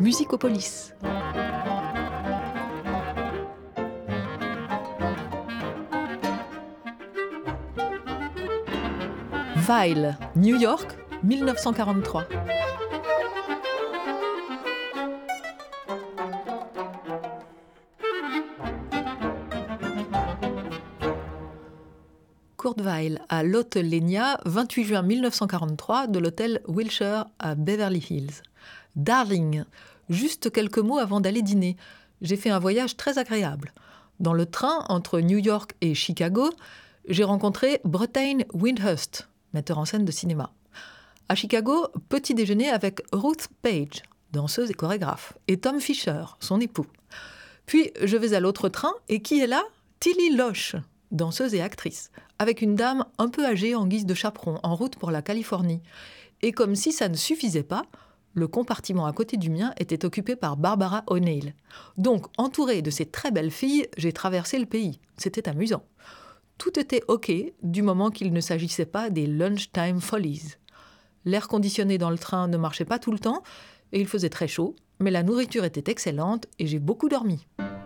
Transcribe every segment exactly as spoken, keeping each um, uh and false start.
Musicopolis. Weill, New York, mille neuf cent quarante-trois. Kurt Weill à l'hôtel Lénia, vingt-huit juin mille neuf cent quarante-trois, de l'hôtel Wilshire à Beverly Hills. Darling, juste quelques mots avant d'aller dîner. J'ai fait un voyage très agréable. Dans le train entre New York et Chicago, j'ai rencontré Brettain Wyndhurst, metteur en scène de cinéma. À Chicago, petit déjeuner avec Ruth Page, danseuse et chorégraphe, et Tom Fisher, son époux. Puis je vais à l'autre train, et qui est là ? Tilly Loche, danseuse et actrice, avec une dame un peu âgée en guise de chaperon, en route pour la Californie. Et comme si ça ne suffisait pas, le compartiment à côté du mien était occupé par Barbara O'Neill. Donc, entourée de ces très belles filles, j'ai traversé le pays. C'était amusant. Tout était OK, du moment qu'il ne s'agissait pas des lunchtime follies. L'air conditionné dans le train ne marchait pas tout le temps, et il faisait très chaud, mais la nourriture était excellente et j'ai beaucoup dormi.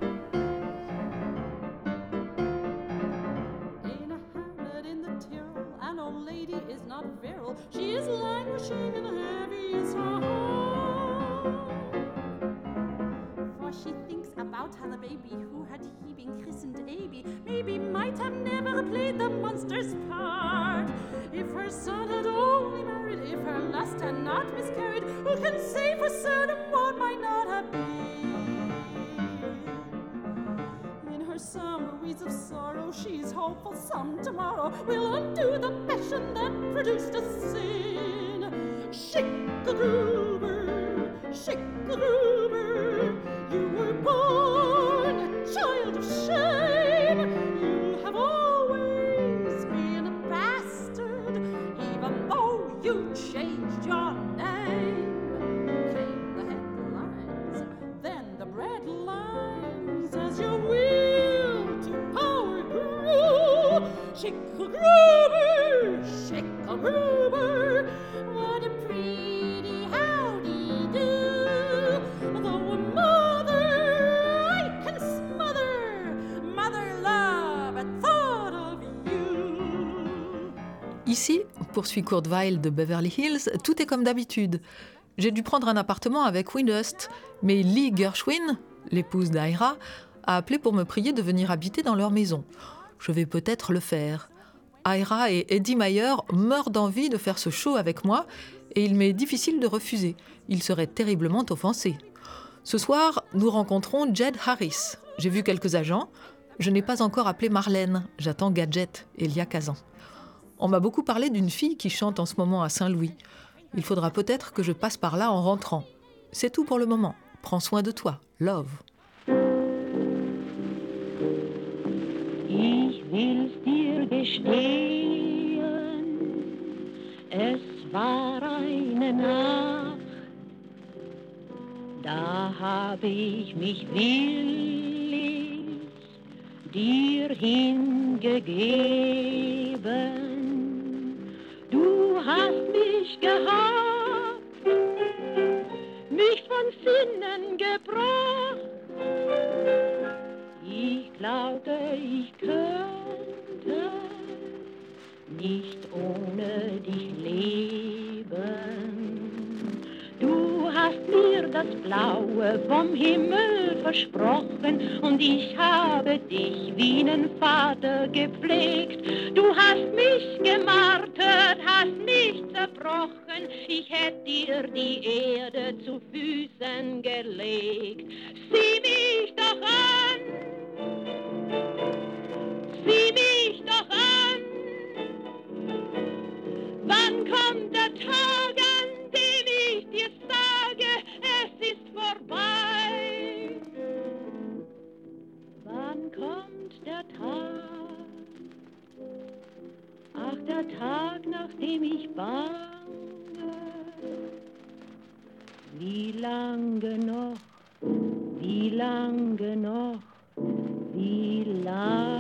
Maybe might have never played the monster's part. If her son had only married, if her lust had not miscarried, who can say for certain what might not have been? In her summer weeds of sorrow, she's hopeful some tomorrow will undo the passion that produced a sin. Schicklgruber, Schicklgruber, you were born a child of shame. You have always been a bastard, even though you changed your name. Came the headlines, then the bread lines, as your will to power grew. Schicklgruber, Schicklgruber, what a pretty howdy-do. Though a mother I can smother, mother love at thought of you. Ici, poursuit Kurt Weill de Beverly Hills, tout est comme d'habitude. J'ai dû prendre un appartement avec Wyndhurst, mais Lee Gershwin, l'épouse d'Ira, a appelé pour me prier de venir habiter dans leur maison. Je vais peut-être le faire. Ira et Eddie Meyer meurent d'envie de faire ce show avec moi et il m'est difficile de refuser. Ils seraient terriblement offensés. Ce soir, nous rencontrons Jed Harris. J'ai vu quelques agents. Je n'ai pas encore appelé Marlène. J'attends Gadget, Elia Kazan. On m'a beaucoup parlé d'une fille qui chante en ce moment à Saint-Louis. Il faudra peut-être que je passe par là en rentrant. C'est tout pour le moment. Prends soin de toi. Love. Ich will's dir gestehen, es war eine Nacht, da habe ich mich willig dir hingegeben. Du hast mich gehabt, mich von Sinnen gebracht. Ich glaubte, ich könnte nicht ohne dich leben. Du hast mir das Blaue vom Himmel versprochen und ich habe dich wie einen Vater gepflegt. Du hast mich gemartert, hast mich zerbrochen, ich hätte dir die Erde zu Füßen gelegt. Sieh mich doch an! Sieh mich doch an, wann kommt der Tag, an dem ich dir sage, es ist vorbei. Wann kommt der Tag, ach der Tag, nach dem ich bange. Wie lange noch, wie lange noch, wie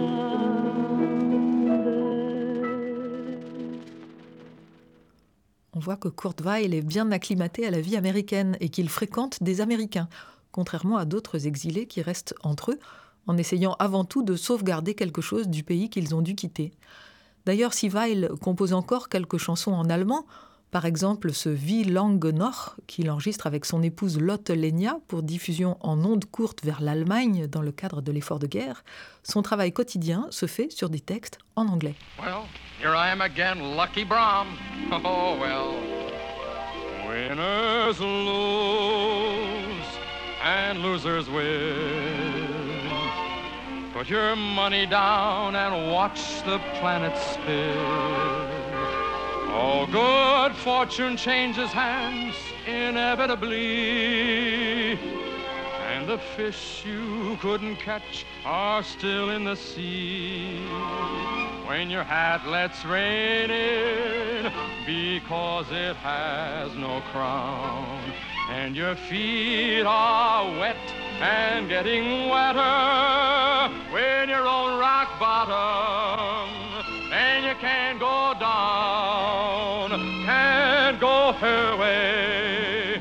lange. On voit que Kurt Weill est bien acclimaté à la vie américaine et qu'il fréquente des Américains, contrairement à d'autres exilés qui restent entre eux, en essayant avant tout de sauvegarder quelque chose du pays qu'ils ont dû quitter. D'ailleurs, si Weill compose encore quelques chansons en allemand, par exemple ce Wie lange noch, qu'il enregistre avec son épouse Lotte Lenya pour diffusion en ondes courtes vers l'Allemagne dans le cadre de l'effort de guerre, son travail quotidien se fait sur des textes en anglais. Well, here I am again, Lucky Brahms. Oh, well. Winners lose and losers win. Put your money down and watch the planets spin. Oh, good fortune changes hands inevitably. And the fish you couldn't catch are still in the sea. When your hat lets rain in because it has no crown, and your feet are wet and getting wetter when you're on rock bottom, then you can't go down, can't go her way,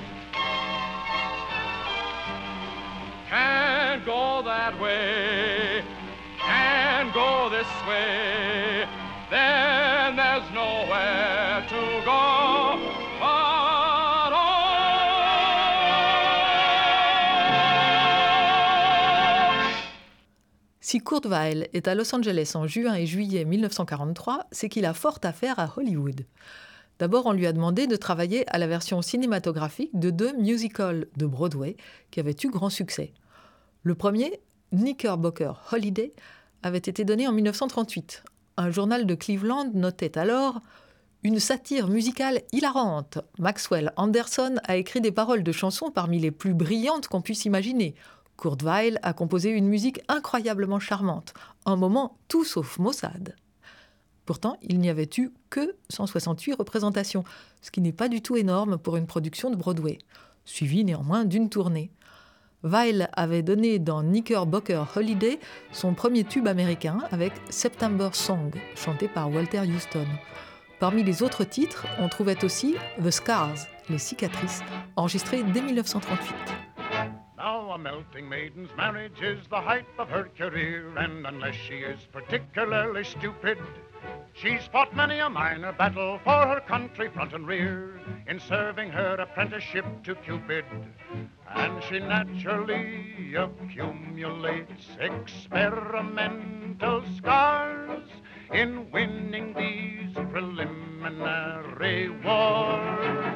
can't go that way, can't go this way, then there's nowhere to go but on. Si Kurt Weill est à Los Angeles en juin et juillet mille neuf cent quarante-trois, c'est qu'il a fort affaire à Hollywood. D'abord, on lui a demandé de travailler à la version cinématographique de deux musicals de Broadway qui avaient eu grand succès. Le premier, Knickerbocker Holiday, avait été donné en mille neuf cent trente-huit. Un journal de Cleveland notait alors « Une satire musicale hilarante. Maxwell Anderson a écrit des paroles de chansons parmi les plus brillantes qu'on puisse imaginer. Kurt Weill a composé une musique incroyablement charmante. Un moment tout sauf maussade. » Pourtant, il n'y avait eu que cent soixante-huit représentations, ce qui n'est pas du tout énorme pour une production de Broadway, suivi néanmoins d'une tournée. Weill avait donné dans Knickerbocker Holiday son premier tube américain avec September Song, chanté par Walter Houston. Parmi les autres titres, on trouvait aussi The Scars, les cicatrices, enregistré dès mille neuf cent trente-huit. Now a melting maiden's marriage is the height of her career, and unless she is particularly stupid, she's fought many a minor battle for her country front and rear, in serving her apprenticeship to Cupid. And she naturally accumulates experimental scars in winning these preliminary wars.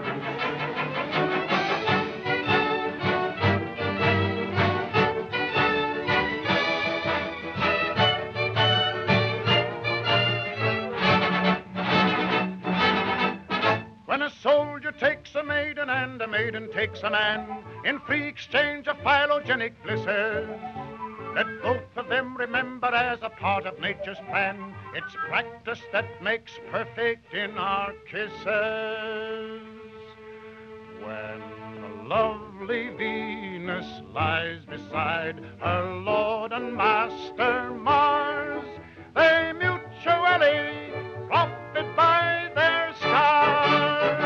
When a soldier takes a maiden and a maiden takes a man in free exchange of phylogenic blisses, let both of them remember as a part of nature's plan, it's practice that makes perfect in our kisses. When a lovely Venus lies beside her lord and master Mars, they mutually profit by their scars.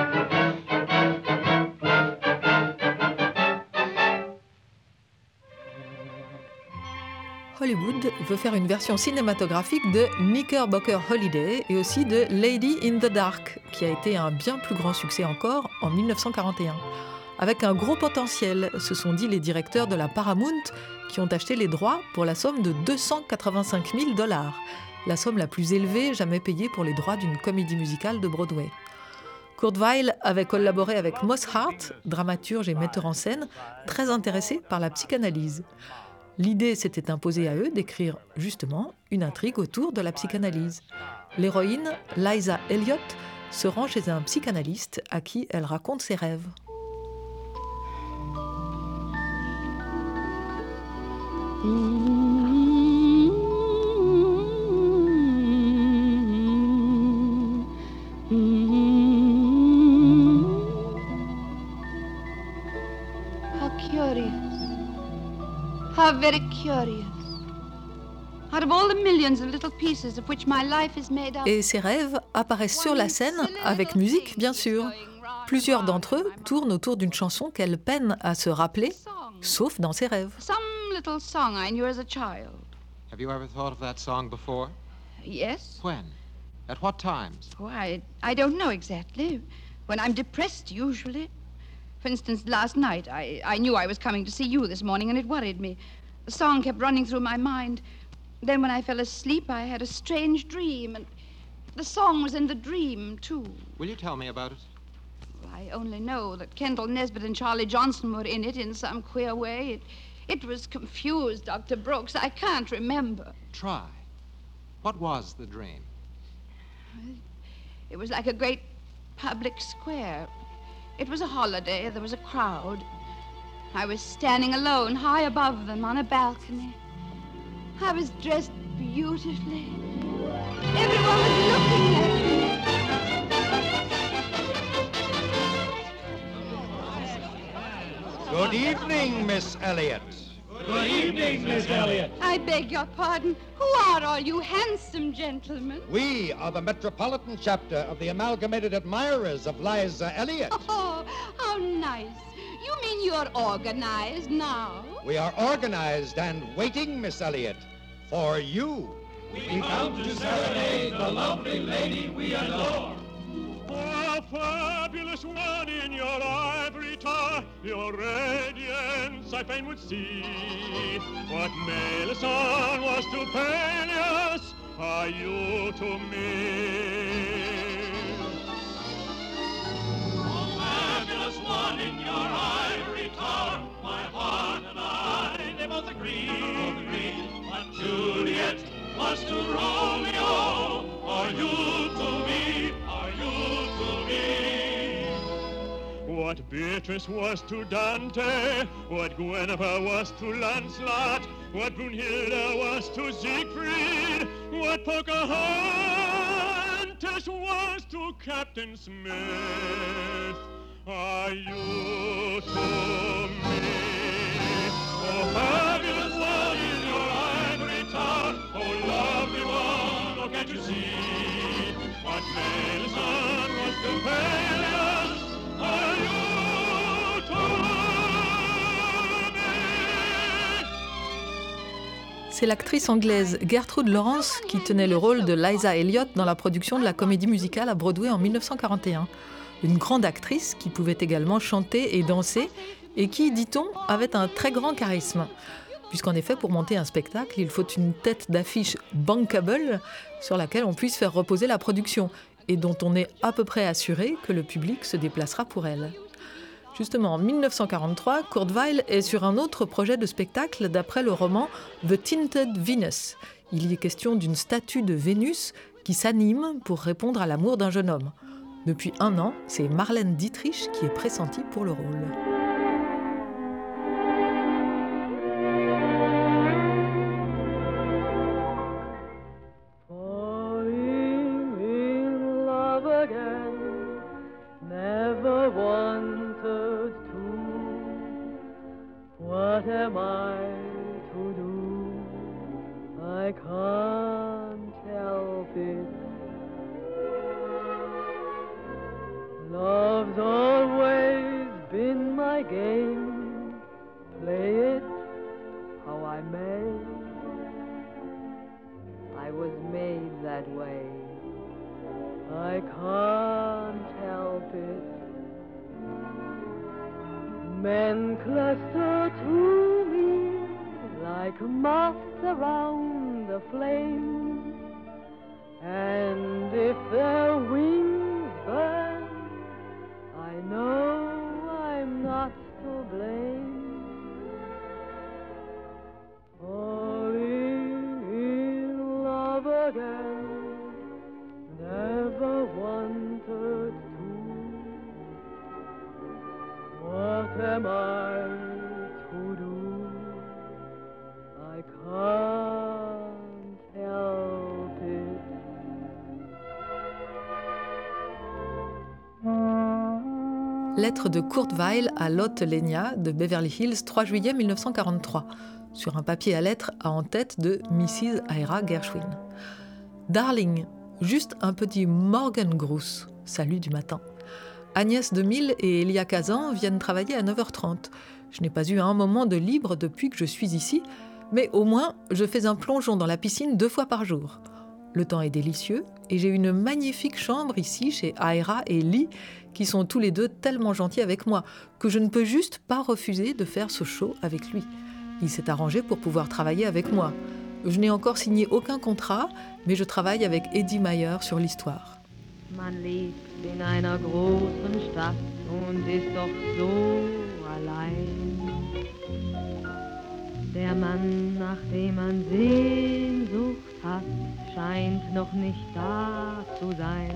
Hollywood veut faire une version cinématographique de Knickerbocker Holiday et aussi de Lady in the Dark, qui a été un bien plus grand succès encore en mille neuf cent quarante et un. Avec un gros potentiel, se sont dit les directeurs de la Paramount qui ont acheté les droits pour la somme de deux cent quatre-vingt-cinq mille dollars, la somme la plus élevée jamais payée pour les droits d'une comédie musicale de Broadway. Kurt Weill avait collaboré avec Moss Hart, dramaturge et metteur en scène, très intéressé par la psychanalyse. L'idée s'était imposée à eux d'écrire justement une intrigue autour de la psychanalyse. L'héroïne, Liza Elliott, se rend chez un psychanalyste à qui elle raconte ses rêves. How curious. How very curious. Out of all the millions of little pieces of which my life is made up. Et ces rêves apparaissent sur la scène, avec musique bien sûr. Plusieurs d'entre eux tournent autour d'une chanson qu'elle peine à se rappeler, sauf dans ses rêves. Some little song I knew as a child. Have you ever thought of that song before? Yes. When? At what times? Oh, I, I don't know exactly. When I'm depressed, usually. For instance, last night, I, I knew I was coming to see you this morning, and it worried me. The song kept running through my mind. Then when I fell asleep, I had a strange dream, and the song was in the dream, too. Will you tell me about it? I only know that Kendall Nesbitt and Charlie Johnson were in it in some queer way. It, it was confused, Doctor Brooks. I can't remember. Try. What was the dream? It was like a great public square. It was a holiday. There was a crowd. I was standing alone, high above them, on a balcony. I was dressed beautifully. Everyone was looking at me. Good evening, Miss Elliot. Good evening, Miss Elliot. I beg your pardon. Who are all you handsome gentlemen? We are the Metropolitan chapter of the Amalgamated Admirers of Liza Elliot. Oh, how nice. You mean you're organized now? We are organized and waiting, Miss Elliot, for you. We come to serenade the lovely lady we adore. Oh, fabulous one in your ivory tower, your radiance I fain would see. What Melisande was to Peleus, are you to me? Oh, fabulous one in your ivory tower, my heart and I, they both agree, both agree. What Juliet was to Romeo, are you to me? What Beatrice was to Dante, what Guinevere was to Lancelot, what Brunhilde was to Siegfried, what Pocahontas was to Captain Smith, are you to me? Oh, fabulous one in your ivory tower, oh, lovely one, oh, can't you see? What Melisande was to Peleus, are you to me? C'est l'actrice anglaise Gertrude Lawrence qui tenait le rôle de Liza Elliott dans la production de la comédie musicale à Broadway en mille neuf cent quarante et un. Une grande actrice qui pouvait également chanter et danser et qui, dit-on, avait un très grand charisme. Puisqu'en effet, pour monter un spectacle, il faut une tête d'affiche bankable sur laquelle on puisse faire reposer la production et dont on est à peu près assuré que le public se déplacera pour elle. Justement, en mille neuf cent quarante-trois, Kurt Weill est sur un autre projet de spectacle d'après le roman The Tinted Venus. Il y est question d'une statue de Vénus qui s'anime pour répondre à l'amour d'un jeune homme. Depuis un an, c'est Marlène Dietrich qui est pressentie pour le rôle. What am I to do? I can't help it. Love's always been my game. Play it how I may. I was made that way. I can't help it. Men cluster to me like moths around the flame, and if their wings burn, I know I'm not to blame. Falling in love again, never wanted to. What am I to do? I can't help it. Lettre de Kurt Weill à Lotte Lenya de Beverly Hills, trois juillet mille neuf cent quarante-trois. sur un papier à lettres à en-tête de missus Ira Gershwin. Darling, juste un petit Morgengruß, salut du matin. Agnès Demille et Elia Kazan viennent travailler à neuf heures trente. Je n'ai pas eu un moment de libre depuis que je suis ici, mais au moins je fais un plongeon dans la piscine deux fois par jour. Le temps est délicieux et j'ai une magnifique chambre ici chez Ira et Lee, qui sont tous les deux tellement gentils avec moi que je ne peux juste pas refuser de faire ce show avec lui. Il s'est arrangé pour pouvoir travailler avec moi. Je n'ai encore signé aucun contrat, mais je travaille avec Eddie Meyer sur l'histoire. Man lebt in einer großen Stadt und ist doch so allein. Der Mann, nach dem man Sehnsucht hat, scheint noch nicht da zu sein.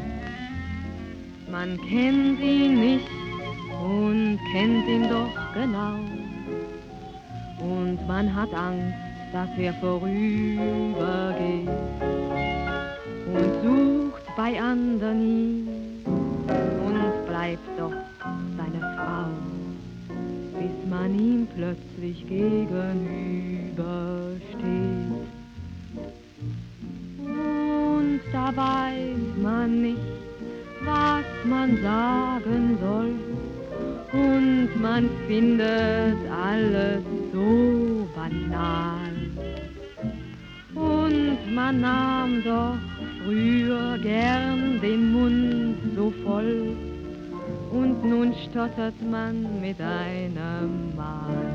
Man kennt ihn nicht und kennt ihn doch genau. Und man hat Angst, dass er vorübergeht und sucht bei anderen ihn und bleibt doch seine Frau, bis man ihm plötzlich gegenübersteht. Und da weiß man nicht, was man sagen soll, und man findet alles so banal. Und man nahm doch früher gern den Mund so voll, und nun stottert man mit einem Mal.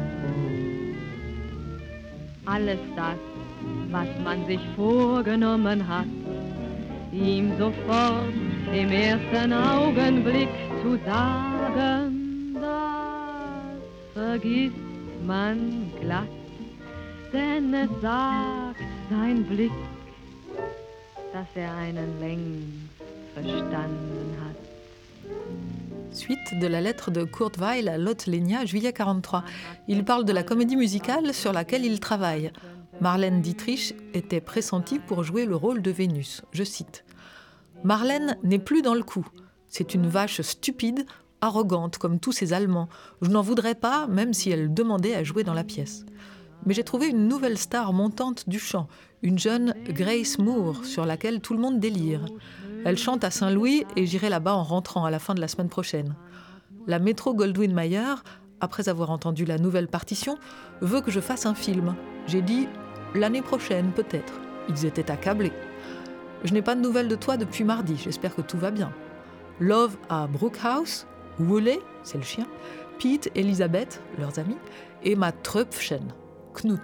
Alles das, was man sich vorgenommen hat, ihm sofort im ersten Augenblick zu sagen, das vergisst man glatt, denn es sagt sein Blick, dass er einen längst verstanden hat. Suite de la lettre de Kurt Weill à Lotte Lenya, juillet quarante-trois. Il parle de la comédie musicale sur laquelle il travaille. Marlène Dietrich était pressentie pour jouer le rôle de Vénus. Je cite. « Marlène n'est plus dans le coup. C'est une vache stupide, arrogante comme tous ces Allemands. Je n'en voudrais pas, même si elle demandait à jouer dans la pièce. Mais j'ai trouvé une nouvelle star montante du chant, une jeune Grace Moore, sur laquelle tout le monde délire. Elle chante à Saint-Louis et j'irai là-bas en rentrant à la fin de la semaine prochaine. La Metro-Goldwyn-Mayer, après avoir entendu la nouvelle partition, veut que je fasse un film. J'ai dit « l'année prochaine, peut-être ». Ils étaient accablés. Je n'ai pas de nouvelles de toi depuis mardi, j'espère que tout va bien. Love à Brookhouse, Woolley, c'est le chien, Pete, Elisabeth, leurs amis, et ma Tröpfchen, Knut.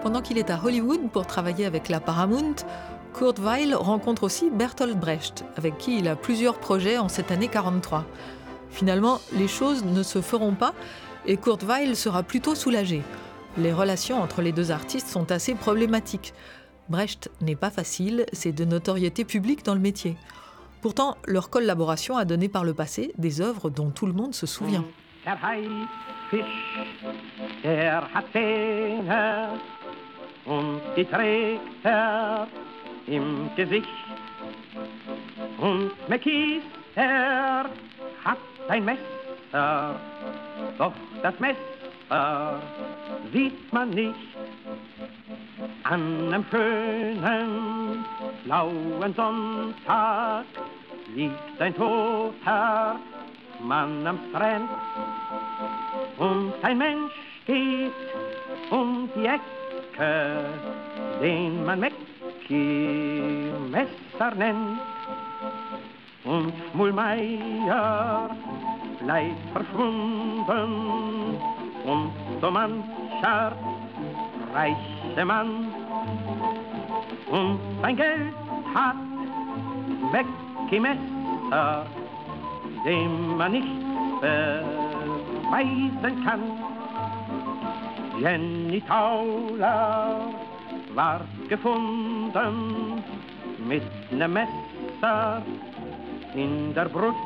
Pendant qu'il est à Hollywood pour travailler avec la Paramount, Kurt Weill rencontre aussi Bertolt Brecht, avec qui il a plusieurs projets en cette année quarante-trois. Finalement, les choses ne se feront pas et Kurt Weill sera plutôt soulagé. Les relations entre les deux artistes sont assez problématiques. Brecht n'est pas facile, c'est de notoriété publique dans le métier. Pourtant, leur collaboration a donné par le passé des œuvres dont tout le monde se souvient. Der Haifisch, der hat Zähne und die trägt er im Gesicht. Und Mäkis, er hat ein Messer, doch das Messer sieht man nicht. An einem schönen, blauen Sonntag liegt ein toter Mann am Strand. Und ein Mensch geht um die Ecke, den man Mäcki-Messer nennt. Und Schmulmeier bleibt verschwunden und so mancher reiche Mann. Und sein Geld hat Mäcki-Messer, dem man nicht beweisen kann. Jenny Tauler war gefunden mit nem Messer in der Brust.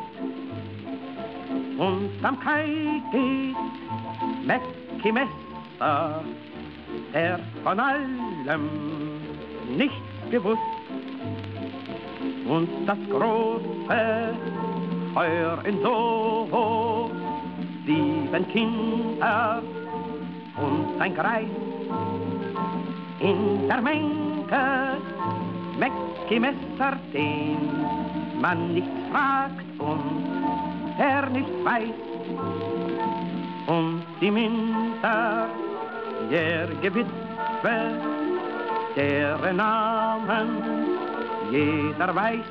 Und am Kai geht Mäcki-Messer, der von allem nichts gewusst. Und das große Feuer in Soho, sieben Kinder und ein Greis. In der Menge Mäcki-Messer, den man nichts fragt und der nichts weiß. Und die minderjährige Witwe, deren Namen jeder weiß,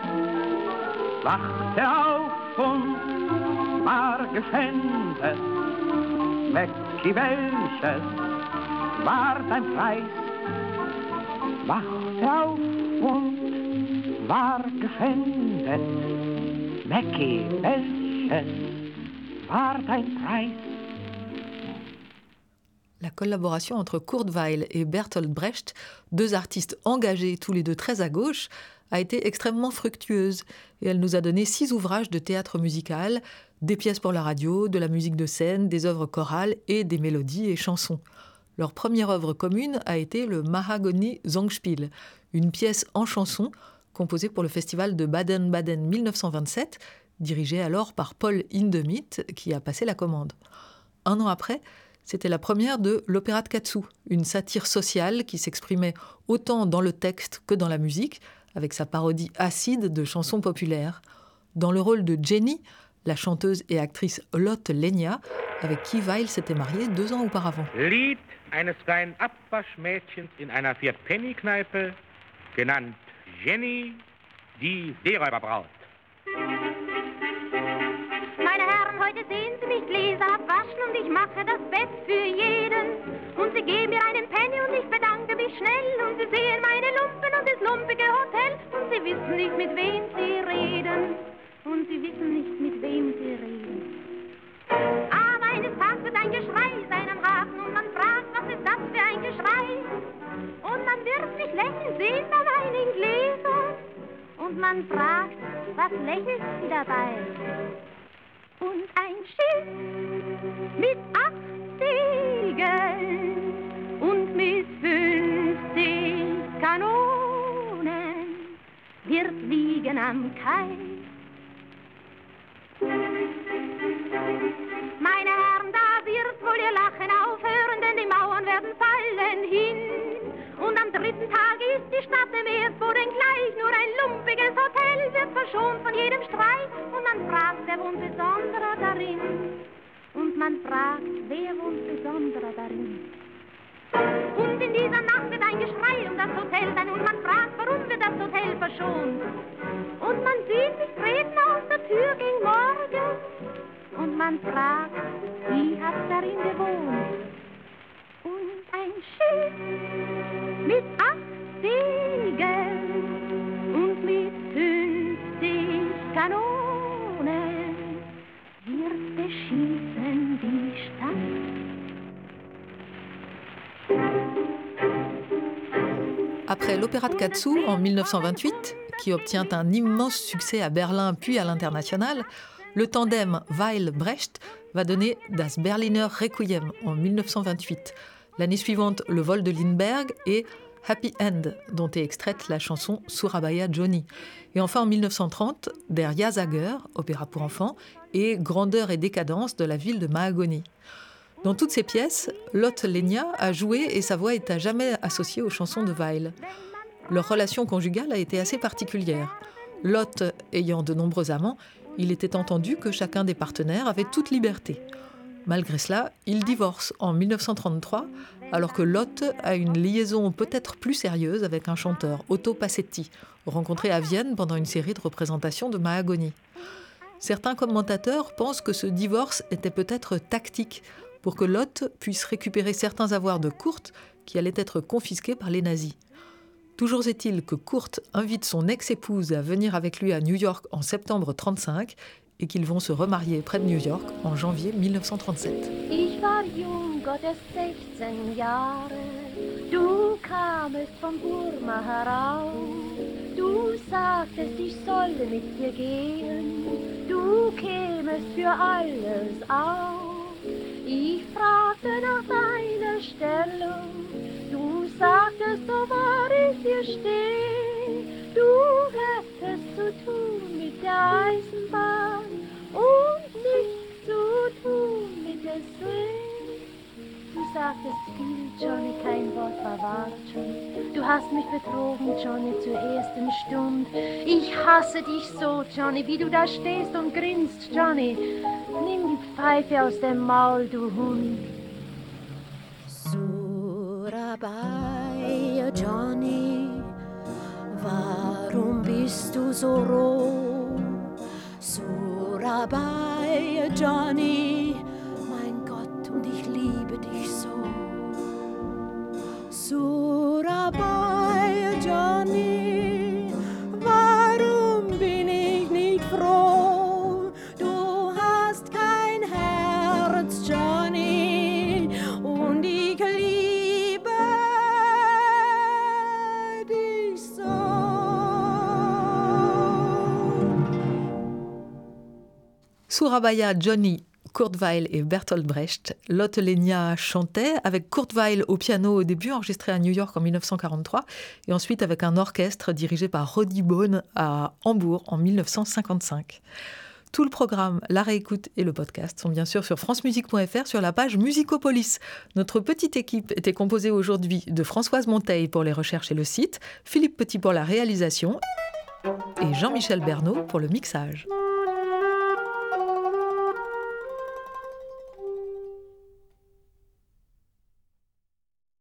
wachte auf und war geschändet. Mäcki, welches war dein Preis? Wachte auf und war geschändet. Mäcki, welches war dein Preis? La collaboration entre Kurt Weill et Bertolt Brecht, deux artistes engagés tous les deux très à gauche, a été extrêmement fructueuse et elle nous a donné six ouvrages de théâtre musical, des pièces pour la radio, de la musique de scène, des œuvres chorales et des mélodies et chansons. Leur première œuvre commune a été le Mahagoni Songspiel, une pièce en chanson composée pour le festival de Baden-Baden mille neuf cent vingt-sept, dirigé alors par Paul Hindemith, qui a passé la commande. Un an après, c'était la première de l'Opéra de Katsu, une satire sociale qui s'exprimait autant dans le texte que dans la musique, avec sa parodie acide de chansons populaires. Dans le rôle de Jenny, la chanteuse et actrice Lotte Lenya, avec qui Weill s'était marié deux ans auparavant. Lied eines kleinen Abwaschmädchens in einer Vier-Penny-Kneipe, genannt Jenny, die Seeräuberbraut. Meine Herren, heute sehen Sie mich Gläser abwaschen und ich mache das Bett für jeden. Und Sie geben mir einen Penny und ich bedanke mich schnell. Und Sie sehen meine Lumpen und das lumpige Hotel. Und Sie wissen nicht, mit wem Sie reden. Und Sie wissen nicht, mit wem Sie reden. Aber eines Tages wird ein Geschrei sein am Hafen und man fragt, was ist das für ein Geschrei? Und man wird mich lächeln sehen bei meinen Gläsern. Und man fragt, was lächelt sie dabei? Und ein Schiff mit acht Segeln und mit fünfzig Kanonen wird liegen am Kai. Meine Herren, da wird wohl ihr Lachen aufhören, denn die Mauern werden fallen hin. Und am dritten Tag ist die Stadt im Erdboden gleich, nur ein lumpiges Hotel wird verschont von jedem Streit. Und man fragt, wer wohnt besonderer darin? Und man fragt, wer wohnt besonderer darin? Und in dieser Nacht wird ein Geschrei um das Hotel sein und man fragt, warum wird das Hotel verschont? Und man sieht sich treten aus der Tür gegen Morgen und man fragt, wie hat darin gewohnt? Und ein Schiff mit acht Segeln und mit fünfzig Kanonen wird beschießen die Stadt. Après l'opéra de Katsu en dix-neuf cent vingt-huit, qui obtient un immense succès à Berlin puis à l'international, le tandem Weill-Brecht va donner Das Berliner Requiem en dix-neuf cent vingt-huit. L'année suivante, Le vol de Lindbergh et Happy End, dont est extraite la chanson Surabaya Johnny. Et enfin en dix-neuf cent trente, Der Ja-Sager, opéra pour enfants, et Grandeur et décadence de la ville de Mahagoni. Dans toutes ces pièces, Lotte Lenya a joué et sa voix est à jamais associée aux chansons de Weill. Leur relation conjugale a été assez particulière. Lotte ayant de nombreux amants, il était entendu que chacun des partenaires avait toute liberté. Malgré cela, ils divorcent en dix-neuf cent trente-trois, alors que Lotte a une liaison peut-être plus sérieuse avec un chanteur, Otto Passetti, rencontré à Vienne pendant une série de représentations de Mahagoni. Certains commentateurs pensent que ce divorce était peut-être tactique, pour que Lotte puisse récupérer certains avoirs de Kurt qui allaient être confisqués par les nazis. Toujours est-il que Kurt invite son ex-épouse à venir avec lui à New York en septembre trente-cinq et qu'ils vont se remarier près de New York en janvier dix-neuf cent trente-sept. Ich war jung, Gottes sechzehn Jahre, du kamest von Burma heraus, du sagtest, ich solle mit dir gehen, du kämest für alles auf. Ich fragte nach deiner Stellung, du sagtest, so wahr ich hier steh, du hättest zu tun mit der Eisenbahn und nichts zu tun mit der Swing. Du sagtest viel, Johnny, kein Wort war wahr, Johnny. Du hast mich betrogen, Johnny, zur ersten Stunde. Ich hasse dich so, Johnny, wie du da stehst und grinst, Johnny. Nimm die Pfeife aus dem Maul, du Hund. Surabaya, Johnny, warum bist du so roh? Surabaya, Johnny, mein Gott, und ich liebe dich so. Surabaya, Johnny, warum bin ich nicht froh? Du hast kein Herz, Johnny, und ich liebe dich so. Surabaya Johnny, Kurt Weill et Bertolt Brecht. Lotte Lenya chantait avec Kurt Weill au piano au début, enregistré à New York en dix-neuf cent quarante-trois, et ensuite avec un orchestre dirigé par Roddy Bone à Hambourg en dix-neuf cent cinquante-cinq. Tout le programme, la réécoute et le podcast sont bien sûr sur francemusique point f r sur la page Musicopolis. Notre petite équipe était composée aujourd'hui de Françoise Monteil pour les recherches et le site, Philippe Petit pour la réalisation et Jean-Michel Bernot pour le mixage.